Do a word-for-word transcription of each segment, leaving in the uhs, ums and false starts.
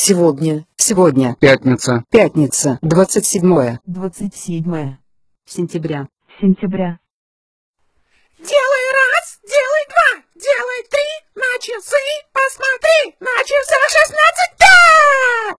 Сегодня, сегодня. Пятница. Пятница, двадцать седьмое. двадцать седьмое Сентября. сентября. Делай раз, делай два, делай три, на часы, посмотри, на часах шестнадцать, да!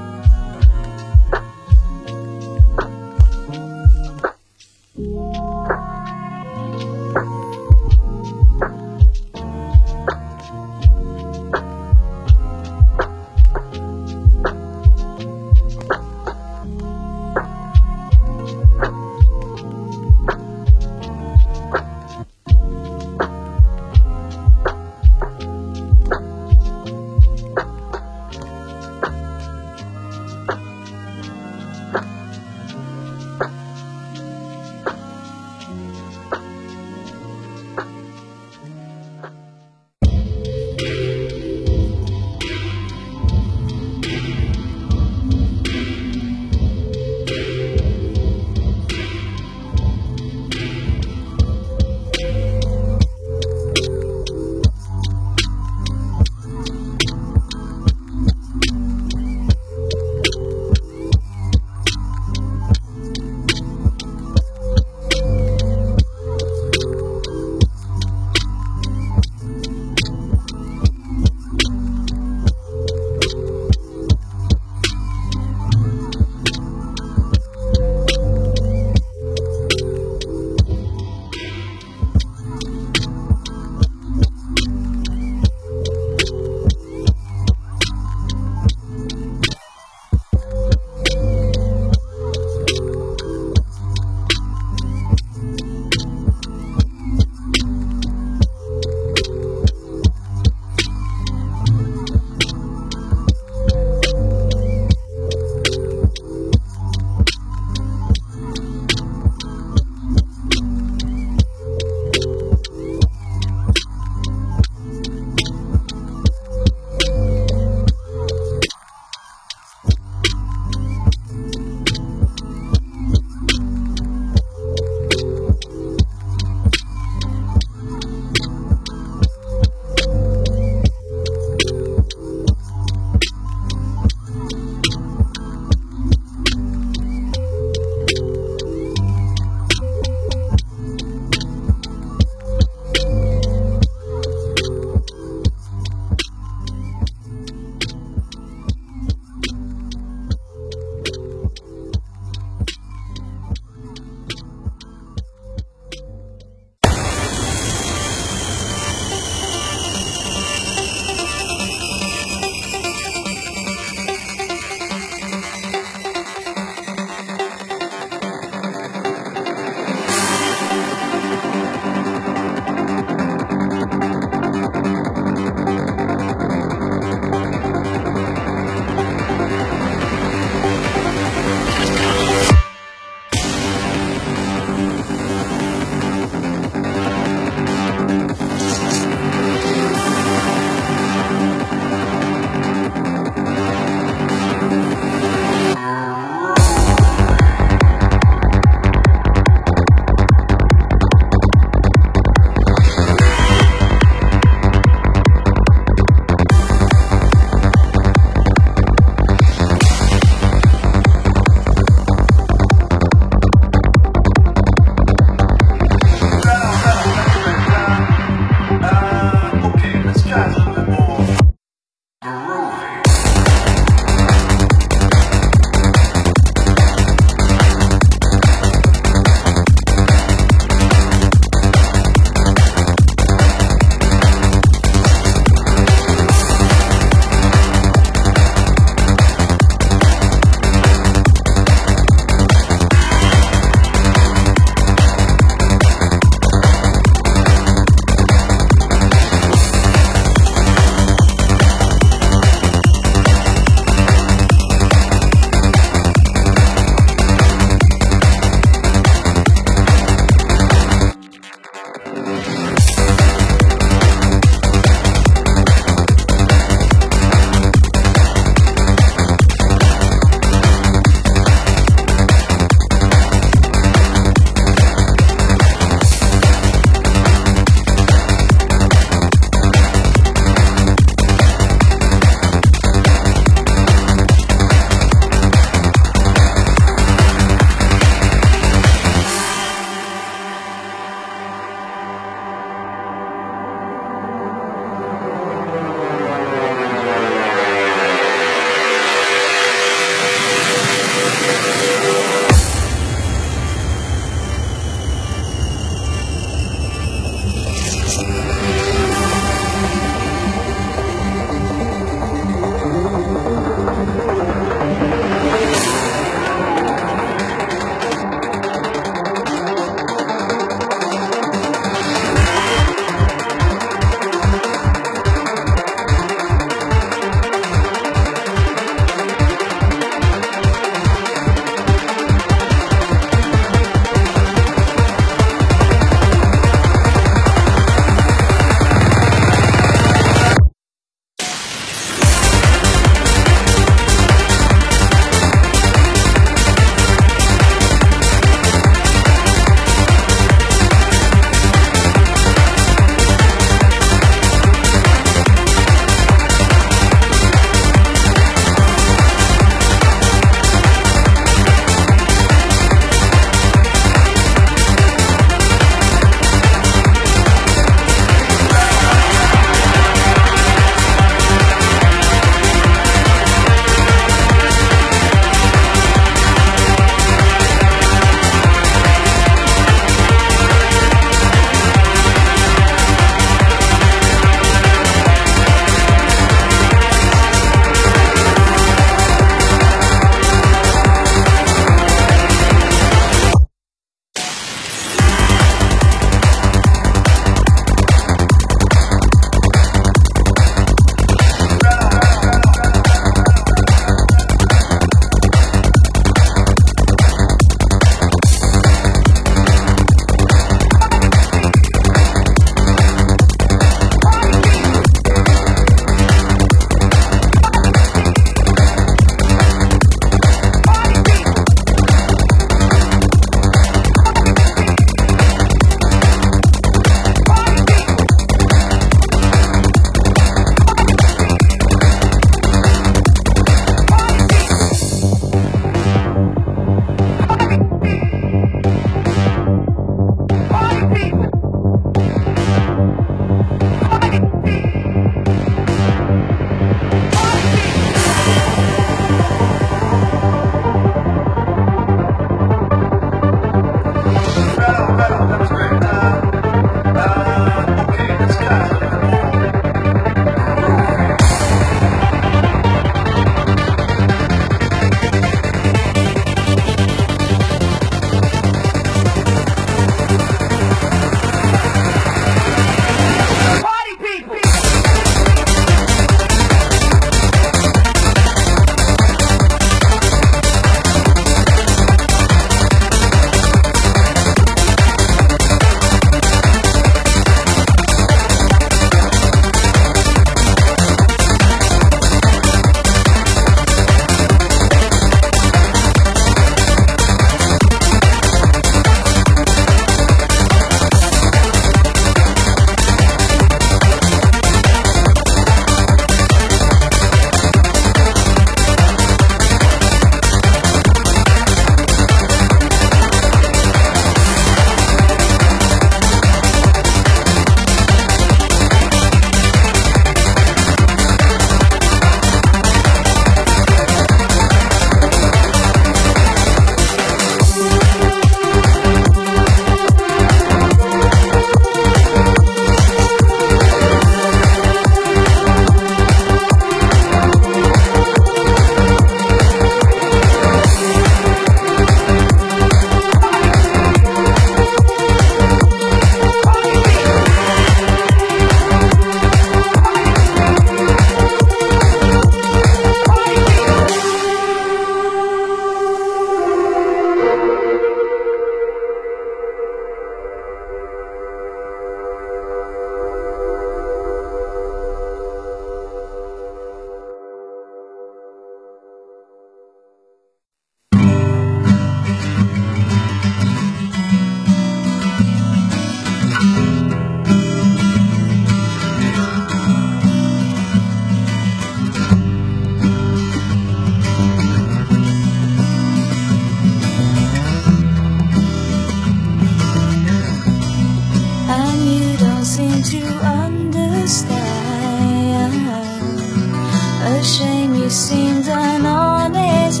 to understand. A shame you seemed an honest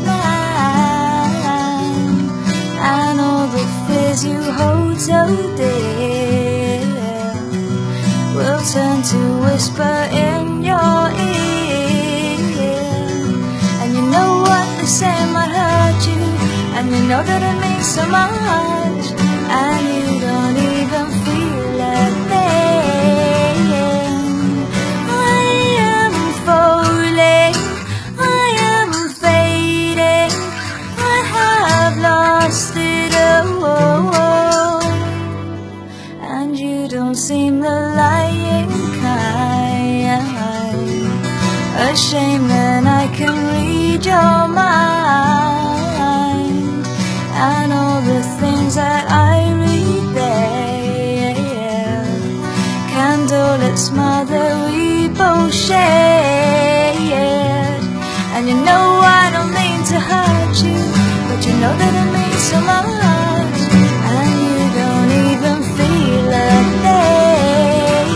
man, and all the fears you hold so dear will turn to whisper in your ear. And you know what they say might hurt you, and you know that it means so much, and you don't even feel a thing. I am falling, I am fading, I have lost it all, and you don't seem the lying kind. A shame that I can read your mind, and all the things that I read there, candlelit smile that we both shared. And you know I don't mean to hurt you, but you know that it means so much, and you don't even feel a thing.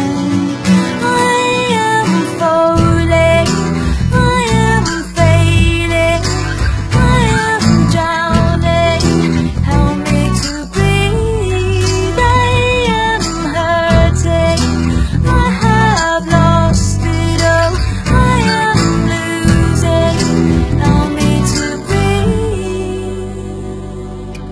I am falling, I am failing, I am drowning, help me to breathe. I am hurting, I have lost it all, I am losing, help me to breathe.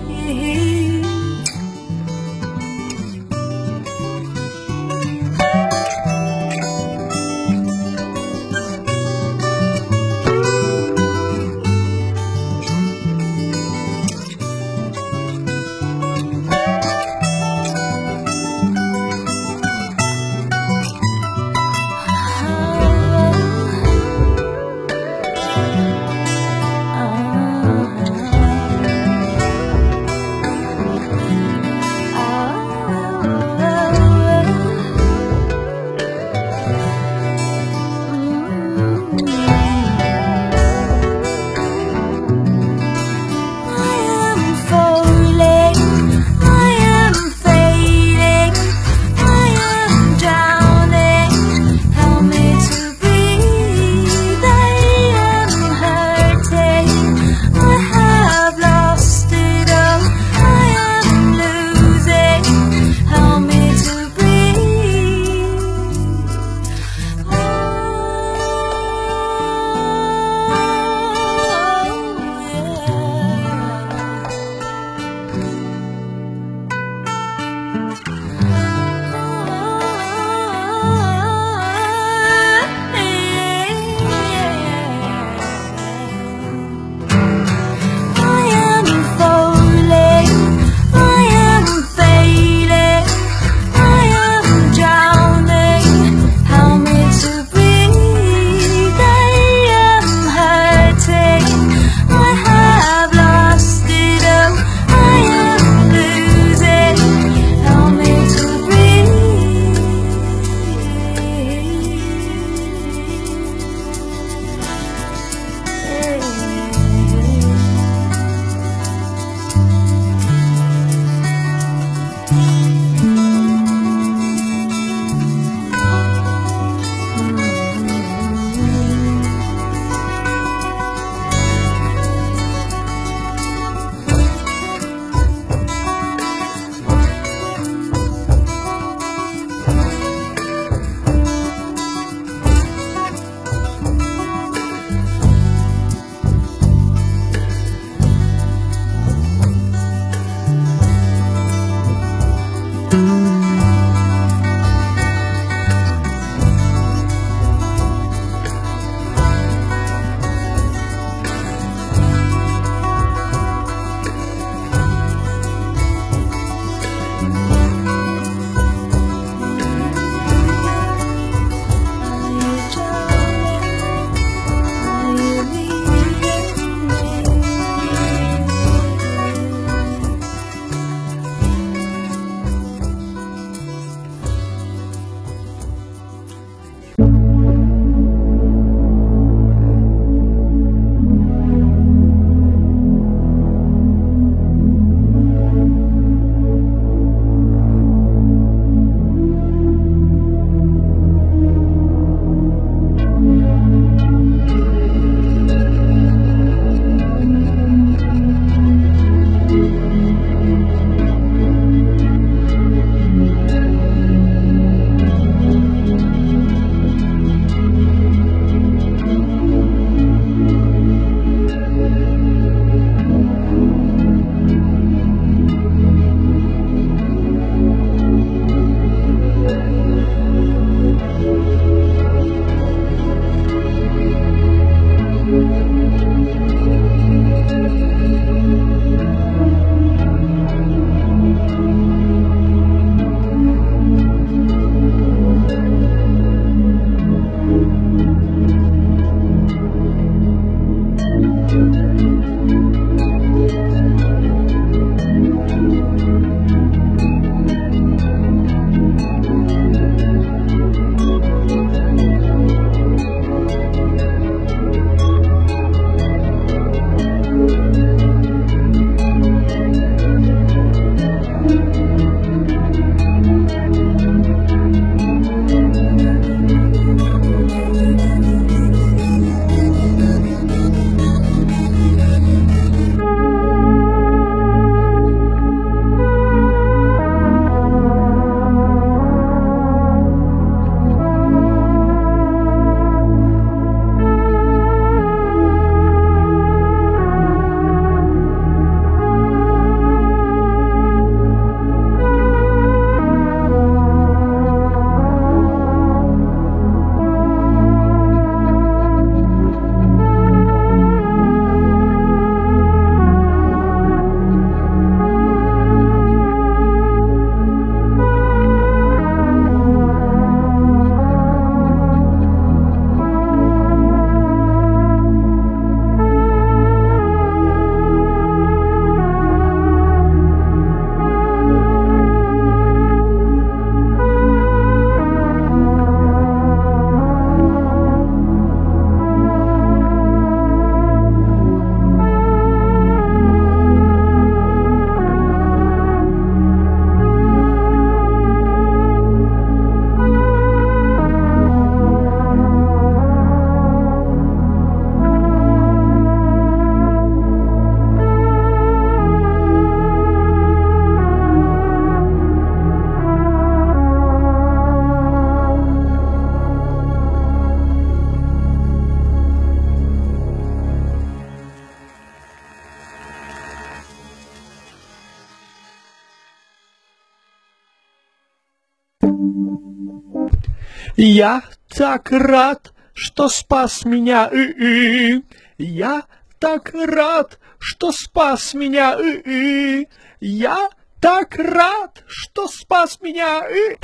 Я так рад, что спас меня. И-и. Я так рад, что спас меня. И-и. Я так рад, что спас меня. И...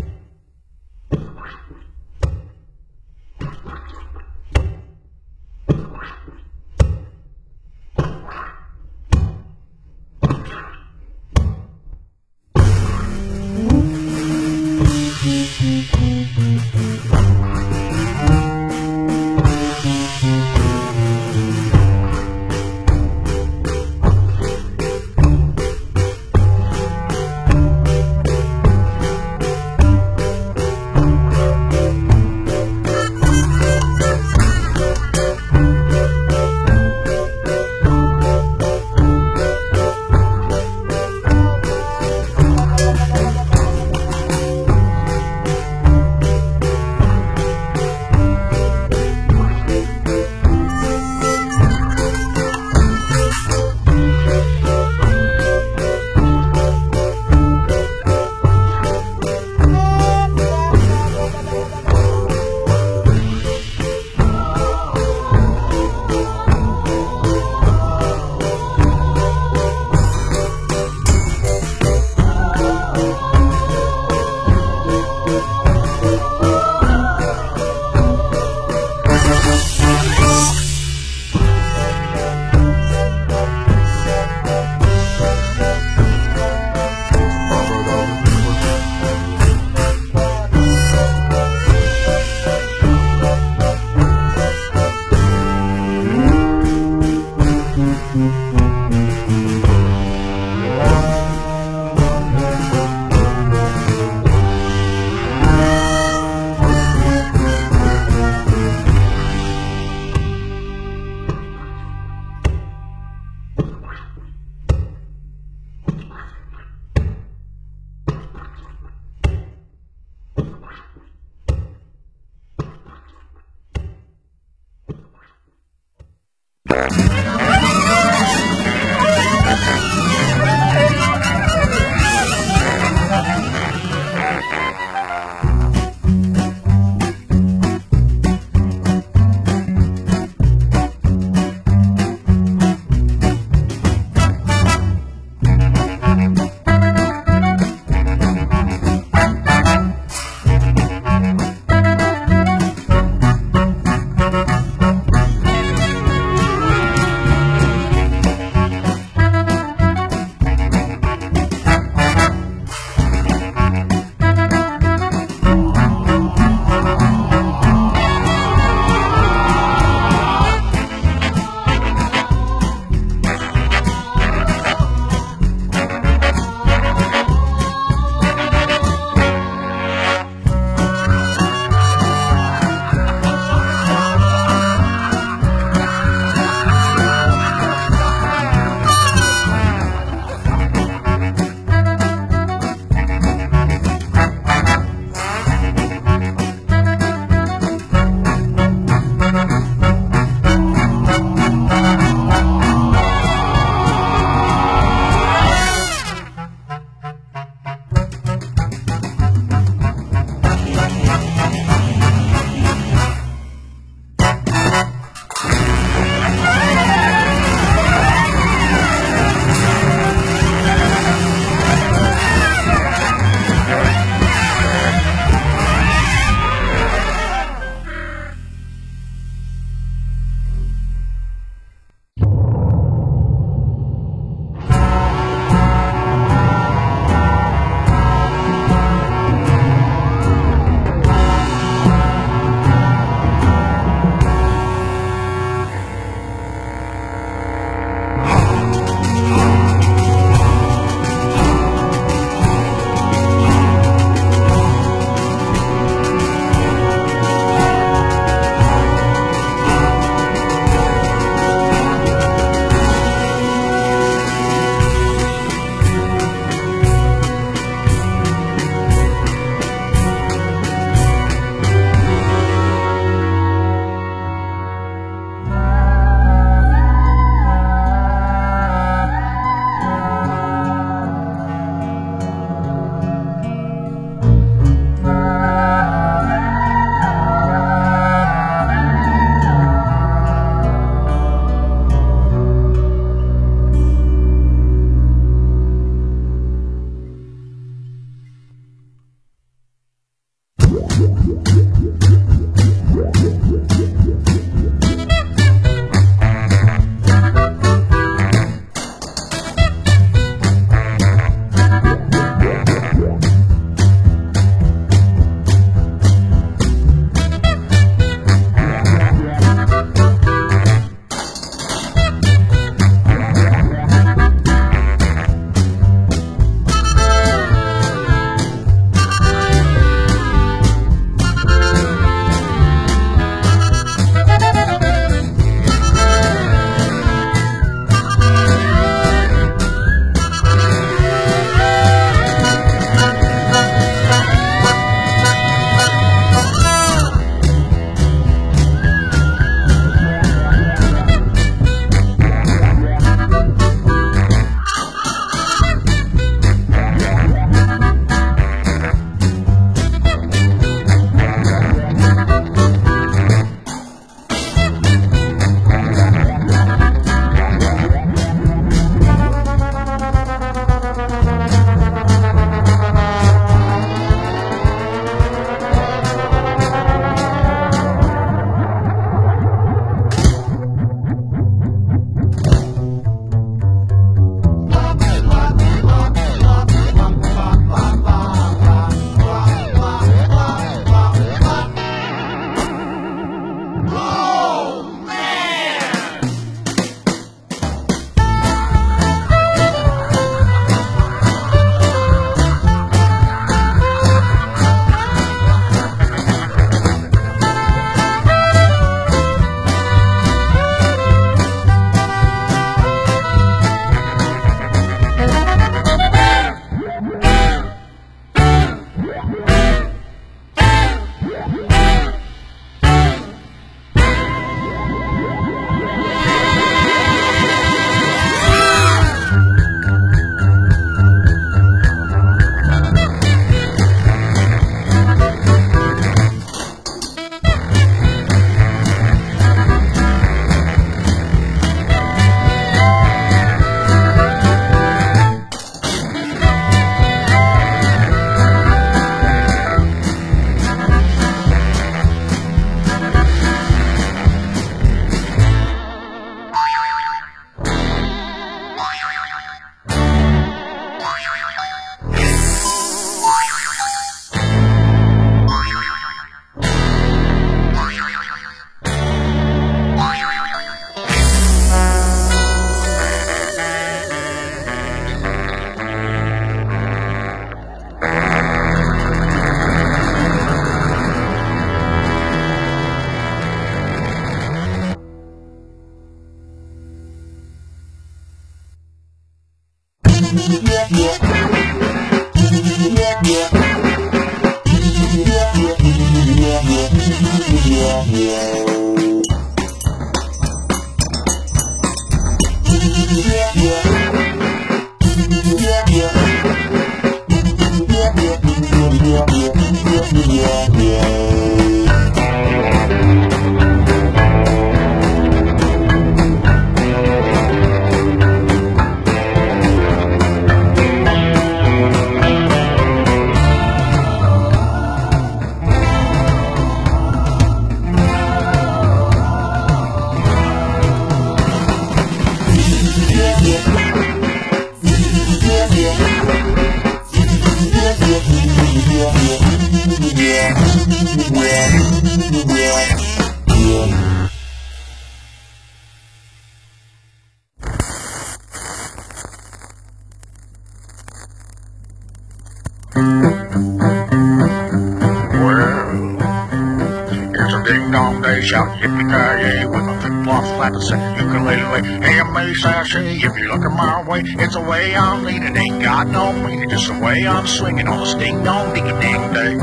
Shout yippee-ki-yay with my flip-flops flat to say ukulele. Hey, I'm a sashay, if you're looking my way, it's the way I'm leaning, ain't got no meaning, just the way I'm swinging on the ding-dong, diggy-ding-day.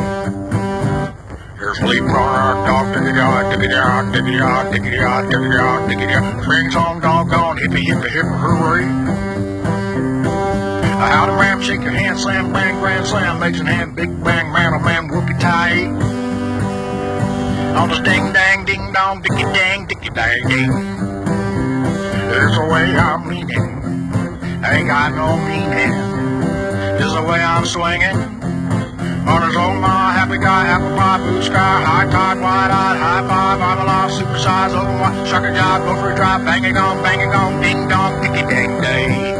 Here's Lee Bronner, dog, diggy-dog, diggy-dog, diggy-dog, diggy-dog, diggy-dog, diggy-dog. Swing song, doggone, hippie-hippie-hip-hooray. Howdy, ram, shake your hand, slam, bang, grand slam, makes an hand, big bang, man, oh man, whoopie-tie. On the ding dang ding dong dicky dang dicky dang ding. There's a way I'm leaning, I ain't got no meaning. There's a way I'm swinging Honors on my happy guy, apple pie, blue sky, high tide, wide-eyed, high five, I'm alive, supersize, overwatch, sucker job, go for a drive, banging on, banging on, ding dong, dicky dang day.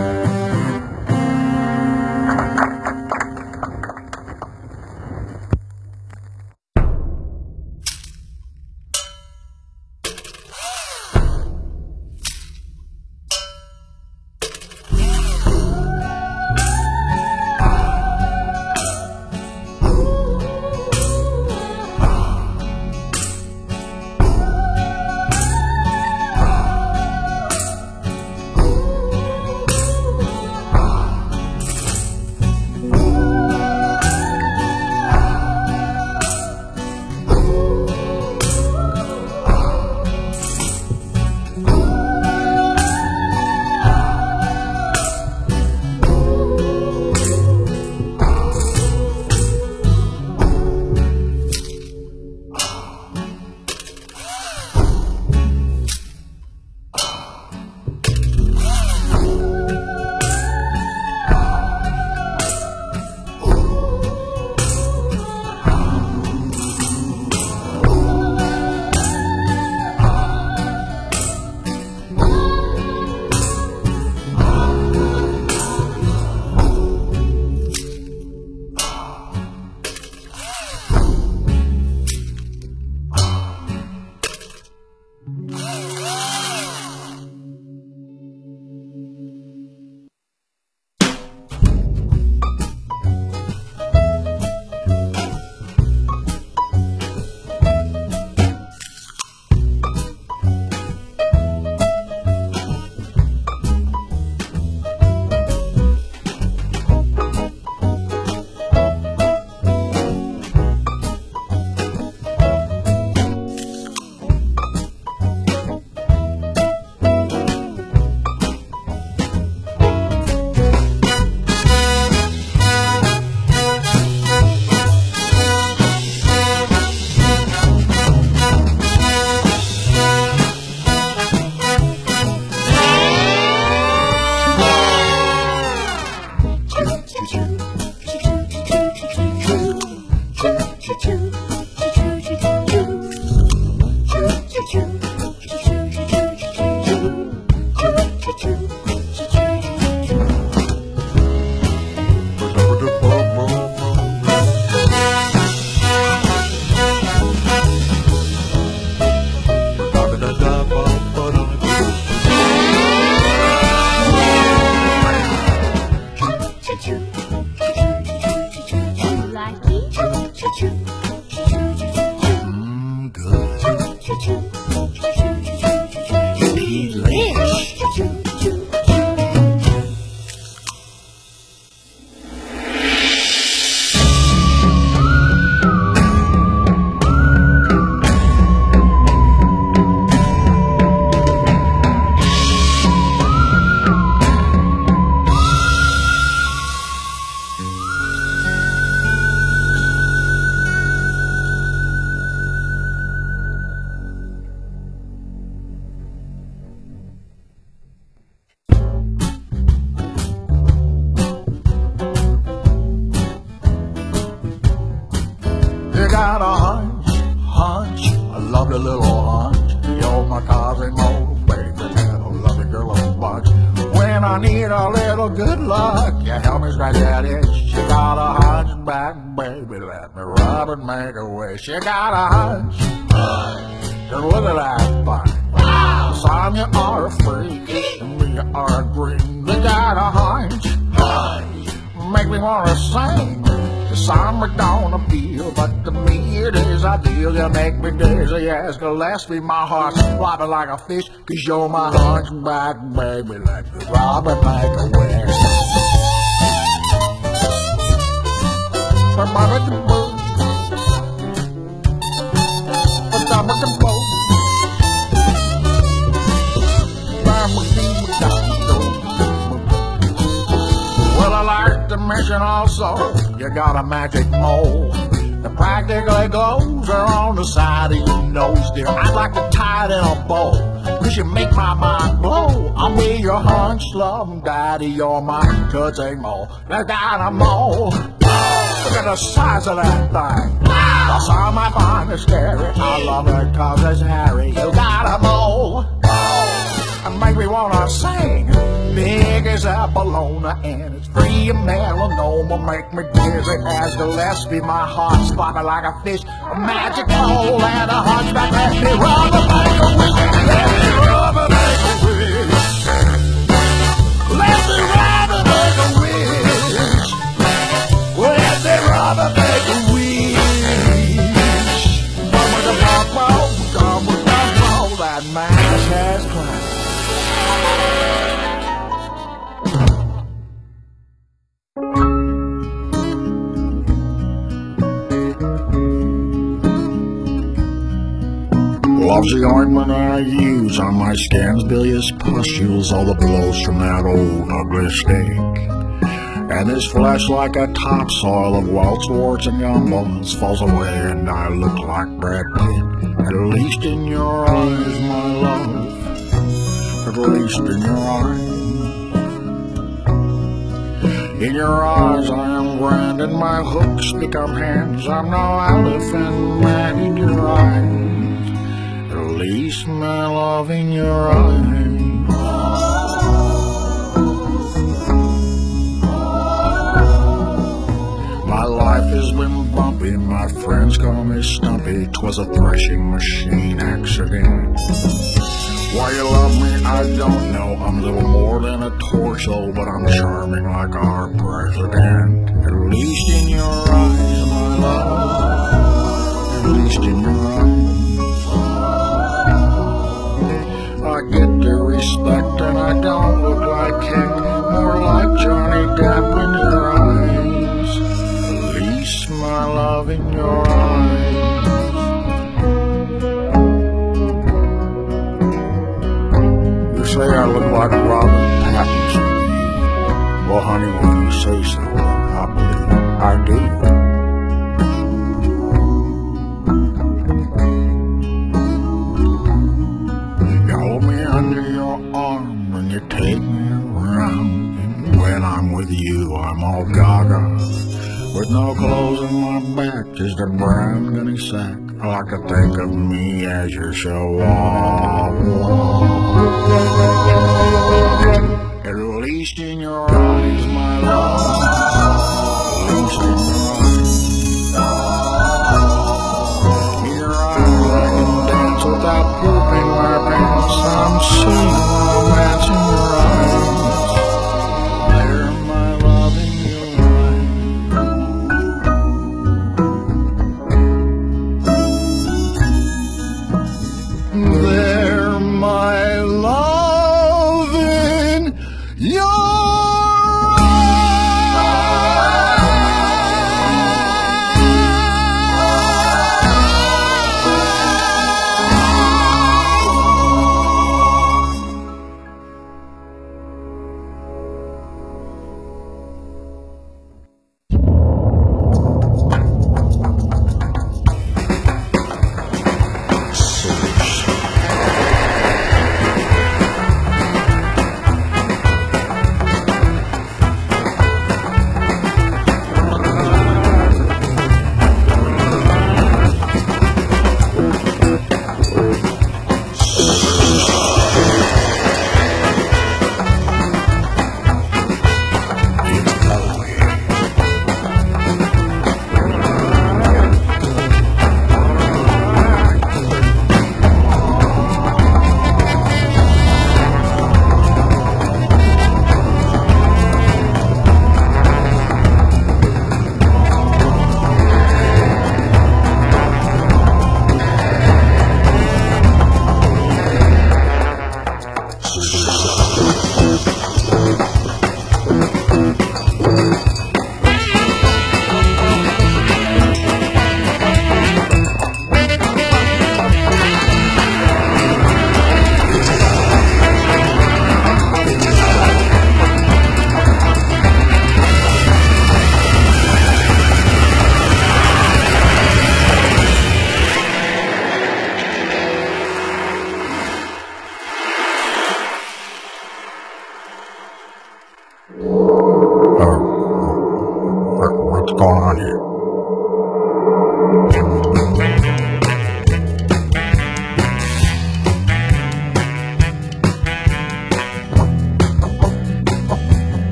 Got a hunch, hunch, a lovely little hunch. You're my Cosimo, baby, and a lovely girl of a bunch. When I need a little good luck, you help me scratch that itch. You got a hunchback, baby, let me rub and make a wish. You got a hunch, hunch, just look at that thing. Wow, son, you are a freak, and me, you are a dream. You got a hunch, hunch, make me wanna sing. Some are gonna feel, but to me it is ideal. You make me dizzy as Gillespie, my heart's flopping like a fish. Cause you're my hunchback, baby, let me rob and make a wish. Well, I like to mention also, you got a magic mole that practically goes around the side of your nose, dear. I'd like to tie it in a bow, cause you make my mind blow. I'll be your hunch loving daddy, you're my touching mole. I got a mole, Look at the size of that thing. The some I find is scary. I love it cause it's hairy. You got a bowl and make me wanna sing. Big as a bologna and it's free of melanoma. Make me dizzy as Gillespie. My heart's flopping like a fish. A magic hole and a hunchback. Let me rub a make a wish. Let me rub a make a wish. Let me rub a make a wish. Let me rub a make a wish. Come with the bumbo, come with the bumbo. That man has climbed. Love's the ointment I use on my scans, bilious pustules, all the blows from that old ugly steak. And this flesh like a topsoil of welts, warts, and gumballs falls away and I look like Brad Pitt. At least in your eyes, my love, at least in your eyes. In your eyes I am grand and my hooks become hands. I'm no elephant man in your eyes. At least my love in your eyes. My life has been bumpy, my friends call me Stumpy. 'Twas a threshing machine accident. Why you love me, I don't know. I'm little more than a torso, but I'm charming like our president. At least in your eyes, my love. At least in your eyes. I get the respect and I don't look like Hick, more like Johnny Depp in your eyes. At least my love in your eyes. You say I look like Robert Pattinson. Well, honey, when you say so, I believe I do. Under your arm and you take me around, and when I'm with you I'm all gaga, with no clothes on my back, just a brown gunny sack. I like to think of me as your chihuahua. At least in your eyes, my love. At least in your eyes. In your eyes I can dance without pooping my pants. I'm seeing romance in your eyes. There, my love, in your eyes. There, my love, in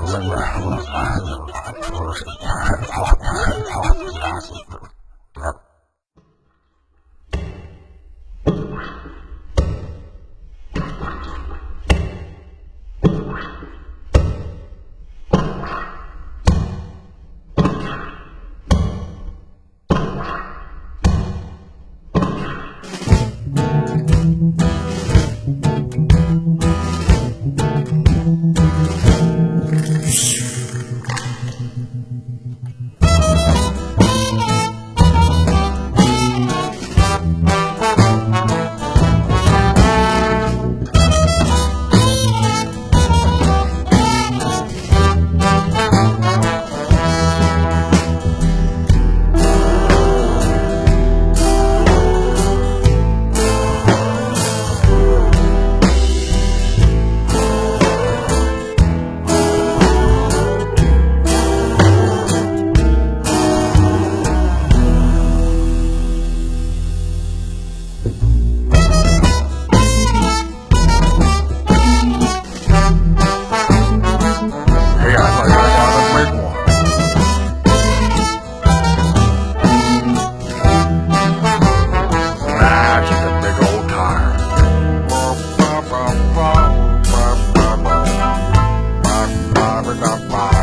Bye.